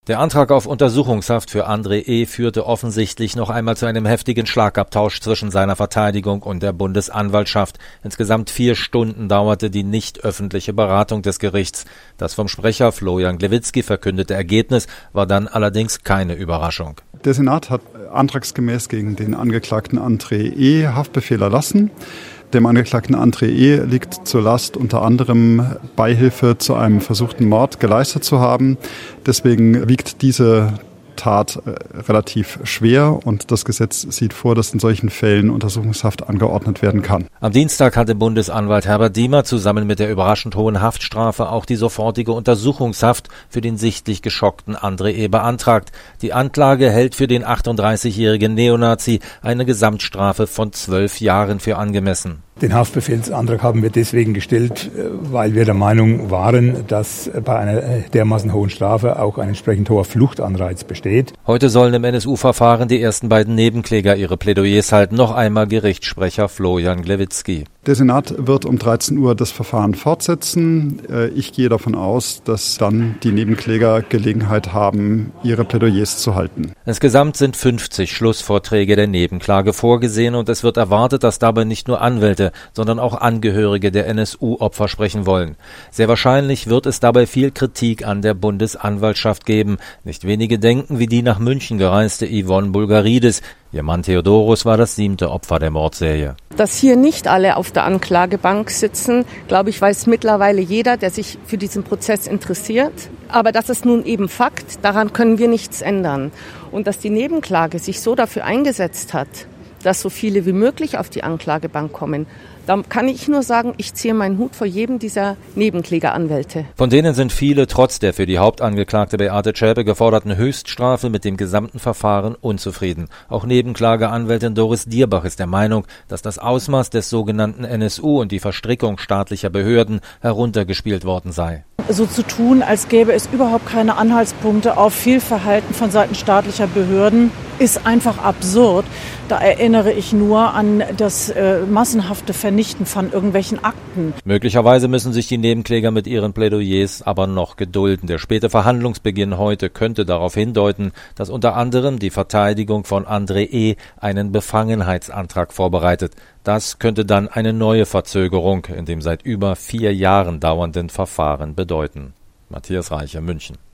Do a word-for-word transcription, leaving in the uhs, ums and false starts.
Der Antrag auf Untersuchungshaft für André E. führte offensichtlich noch einmal zu einem heftigen Schlagabtausch zwischen seiner Verteidigung und der Bundesanwaltschaft. Insgesamt vier Stunden dauerte die nicht öffentliche Beratung des Gerichts. Das vom Sprecher Florian Glewicki verkündete Ergebnis war dann allerdings keine Überraschung. Der Senat hat antragsgemäß gegen den Angeklagten André E. Haftbefehl erlassen. Dem Angeklagten André E. liegt zur Last, unter anderem Beihilfe zu einem versuchten Mord geleistet zu haben. Deswegen wiegt diese Tat relativ schwer und das Gesetz sieht vor, dass in solchen Fällen Untersuchungshaft angeordnet werden kann. Am Dienstag hatte Bundesanwalt Herbert Diemer zusammen mit der überraschend hohen Haftstrafe auch die sofortige Untersuchungshaft für den sichtlich geschockten André E. beantragt. Die Anklage hält für den achtunddreißigjährigen Neonazi eine Gesamtstrafe von zwölf Jahren für angemessen. Den Haftbefehlsantrag haben wir deswegen gestellt, weil wir der Meinung waren, dass bei einer dermaßen hohen Strafe auch ein entsprechend hoher Fluchtanreiz besteht. Heute sollen im N S U-Verfahren die ersten beiden Nebenkläger ihre Plädoyers halten. Noch einmal Gerichtssprecher Florian Glewicki. Der Senat wird um dreizehn Uhr das Verfahren fortsetzen. Ich gehe davon aus, dass dann die Nebenkläger Gelegenheit haben, ihre Plädoyers zu halten. Insgesamt sind fünfzig Schlussvorträge der Nebenklage vorgesehen und es wird erwartet, dass dabei nicht nur Anwälte, sondern auch Angehörige der N S U-Opfer sprechen wollen. Sehr wahrscheinlich wird es dabei viel Kritik an der Bundesanwaltschaft geben. Nicht wenige denken wie die nach München gereiste Yvonne Bulgaridis. Ihr Mann Theodorus war das siebte Opfer der Mordserie. Dass hier nicht alle auf der Anklagebank sitzen, glaube ich, weiß mittlerweile jeder, der sich für diesen Prozess interessiert. Aber das ist nun eben Fakt, daran können wir nichts ändern. Und dass die Nebenklage sich so dafür eingesetzt hat, dass so viele wie möglich auf die Anklagebank kommen, da kann ich nur sagen, ich ziehe meinen Hut vor jedem dieser Nebenklägeranwälte. Von denen sind viele trotz der für die Hauptangeklagte Beate Zschäpe geforderten Höchststrafe mit dem gesamten Verfahren unzufrieden. Auch Nebenklageanwältin Doris Dierbach ist der Meinung, dass das Ausmaß des sogenannten N S U und die Verstrickung staatlicher Behörden heruntergespielt worden sei. So zu tun, als gäbe es überhaupt keine Anhaltspunkte auf Fehlverhalten von Seiten staatlicher Behörden, ist einfach absurd. Da erinnere ich nur an das äh, massenhafte Vernichten von irgendwelchen Akten. Möglicherweise müssen sich die Nebenkläger mit ihren Plädoyers aber noch gedulden. Der späte Verhandlungsbeginn heute könnte darauf hindeuten, dass unter anderem die Verteidigung von André E. einen Befangenheitsantrag vorbereitet. Das könnte dann eine neue Verzögerung in dem seit über vier Jahren dauernden Verfahren bedeuten. Matthias Reicher, München.